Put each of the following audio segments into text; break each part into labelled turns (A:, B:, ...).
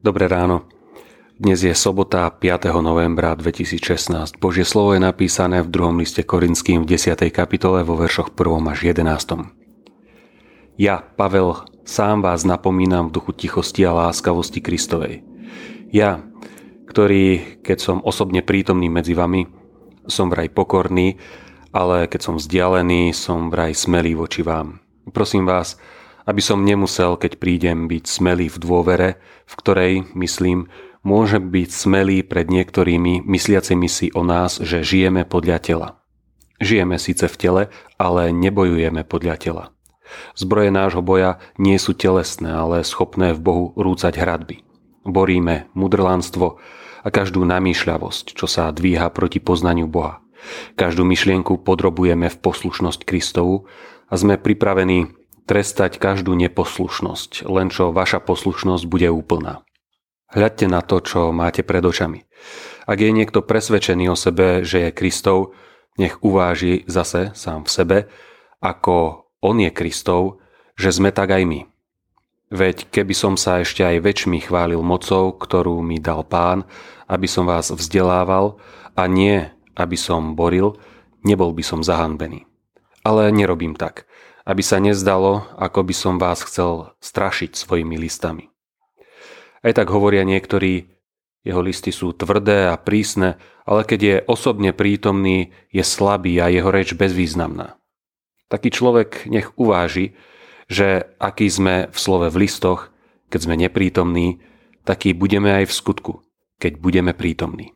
A: Dobré ráno. Dnes je sobota 5. novembra 2016. Božie slovo je napísané v 2. liste Korinským v 10. kapitole vo veršoch 1. až 11. Ja, Pavel, sám vás napomínam v duchu tichosti a láskavosti Kristovej. Ja, ktorý, keď som osobne prítomný medzi vami, som vraj pokorný, ale keď som vzdialený, som vraj smelý voči vám. Prosím vás, aby som nemusel, keď prídem, byť smelý v dôvere, v ktorej, myslím, môže byť smelý pred niektorými mysliacimi si o nás, že žijeme podľa tela. Žijeme síce v tele, ale nebojujeme podľa tela. Zbroje nášho boja nie sú telesné, ale schopné v Bohu rúcať hradby. Boríme mudrlánstvo a každú namýšľavosť, čo sa dvíha proti poznaniu Boha. Každú myšlienku podrobujeme v poslušnosť Kristovu a sme pripravení trestať každú neposlušnosť, len čo vaša poslušnosť bude úplná. Hľadte na to, čo máte pred očami. Ak je niekto presvedčený o sebe, že je Kristov, nech uváži zase sám v sebe, ako on je Kristov, že sme tak aj my. Veď keby som sa ešte aj väčšmi chválil mocou, ktorú mi dal Pán, aby som vás vzdelával a nie, aby som boril, nebol by som zahanbený. Ale nerobím tak, aby sa nezdalo, ako by som vás chcel strašiť svojimi listami. Aj tak hovoria niektorí, jeho listy sú tvrdé a prísne, ale keď je osobne prítomný, je slabý a jeho reč bezvýznamná. Taký človek nech uváži, že aký sme v slove v listoch, keď sme neprítomní, taký budeme aj v skutku, keď budeme prítomní.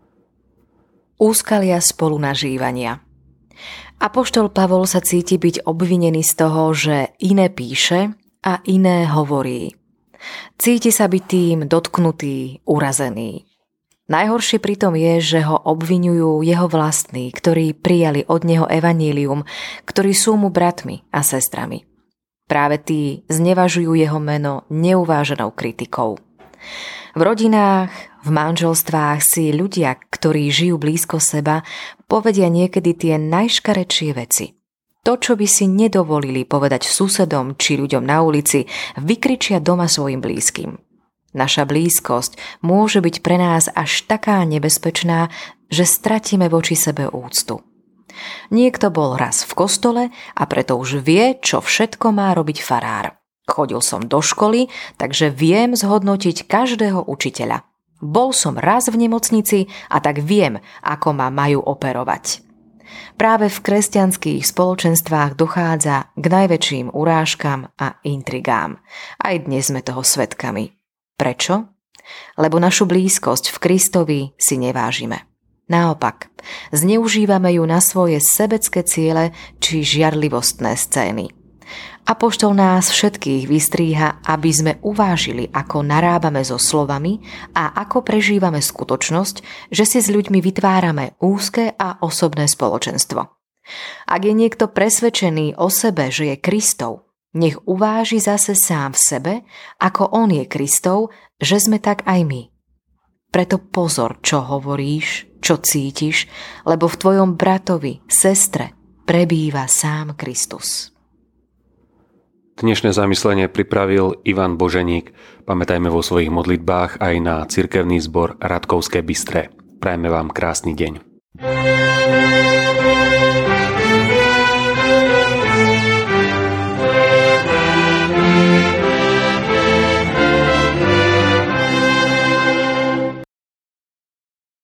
B: Úskalia spolunažívania. Apoštol Pavol sa cíti byť obvinený z toho, že iné píše a iné hovorí. Cíti sa byť tým dotknutý, urazený. Najhoršie pritom je, že ho obviňujú jeho vlastní, ktorí prijali od neho evanílium, ktorí sú mu bratmi a sestrami. Práve tí znevažujú jeho meno neuváženou kritikou. V rodinách, v manželstvách si ľudia, ktorí žijú blízko seba, povedia niekedy tie najškarečšie veci. To, čo by si nedovolili povedať susedom či ľuďom na ulici, vykričia doma svojim blízkym. Naša blízkosť môže byť pre nás až taká nebezpečná, že stratíme voči sebe úctu. Niekto bol raz v kostole a preto už vie, čo všetko má robiť farár. Chodil som do školy, takže viem zhodnotiť každého učiteľa. Bol som raz v nemocnici a tak viem, ako ma majú operovať. Práve v kresťanských spoločenstvách dochádza k najväčším urážkam a intrigám. Aj dnes sme toho svedkami. Prečo? Lebo našu blízkosť v Kristovi si nevážime. Naopak, zneužívame ju na svoje sebecké ciele či žiarlivostné scény. Apoštol nás všetkých vystríha, aby sme uvážili, ako narábame so slovami a ako prežívame skutočnosť, že si s ľuďmi vytvárame úzke a osobné spoločenstvo. Ak je niekto presvedčený o sebe, že je Kristov, nech uváži zase sám v sebe, ako on je Kristov, že sme tak aj my. Preto pozor, čo hovoríš, čo cítiš, lebo v tvojom bratovi, sestre, prebýva sám Kristus.
A: Dnešné zamyslenie pripravil Ivan Boženík. Pamätajme vo svojich modlitbách aj na cirkevný zbor Ratkovské Bystré. Prajme vám krásny deň.